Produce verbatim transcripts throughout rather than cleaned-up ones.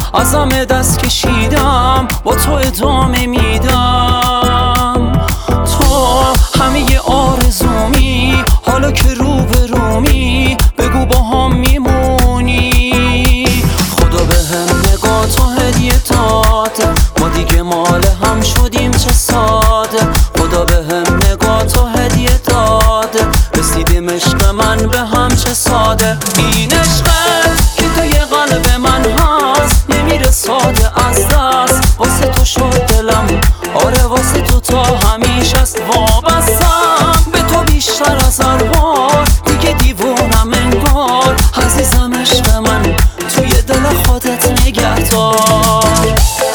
ازم دست کشیدم با تو ادامه میدم. تو همه آرزومی، حالا که رو به رومی بگو با هم میمونی. خدا به هم نگاه تو هدیه داده، ما دیگه مال هم شدیم چه ساده. خدا به هم نگاه تو هدیه داده، رسیدیم عشق من به هم چه ساده. این عشقه که توی قلب من هست نمیره ساده از دست، واسه تو شد دلم، آره واسه تو تا همیشه است وابستم به تو بیشتر از هر بار. دیگه دیوونم انگار، عزیزم عشق من توی دل خودت نگه دار.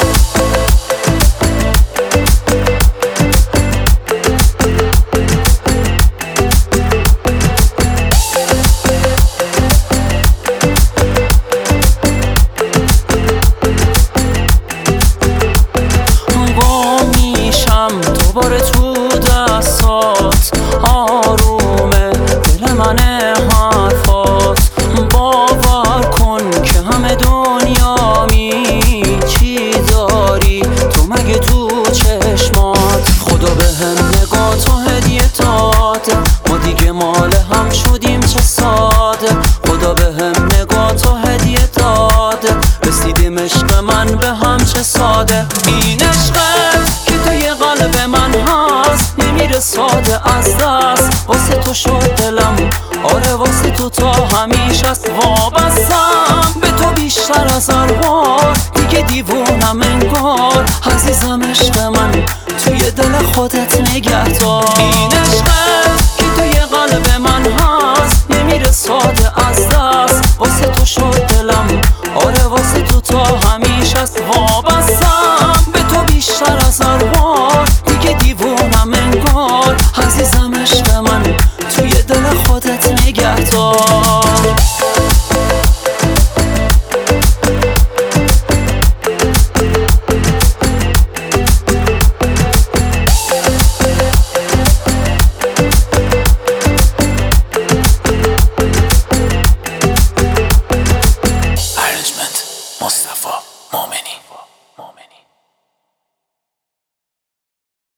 دوباره تو دستات آرومه دل من حرفات، باور کن که همه دنیا می چی داری تو مگه تو چشمات. خدا به هم نگاه تو هدیه داده، ما دیگه مال هم شدیم چه ساده. خدا به هم نگاه تو هدیه داده، رسیدیم عشق من به هم چه ساده. این عشقه که توی قلب من هست نمیره ساده از دست، واسه تو شد دلم، آره واسه تو تا همیشه است وابستم به تو بیشتر از هر بار. دیگه دیوونم انگار، عزیزم عشق من توی دل خودت نگه دار. این عشقه که توی قلب من هست نمیره ساده از دست، واسه تو شد دلم، آره واسه تو تا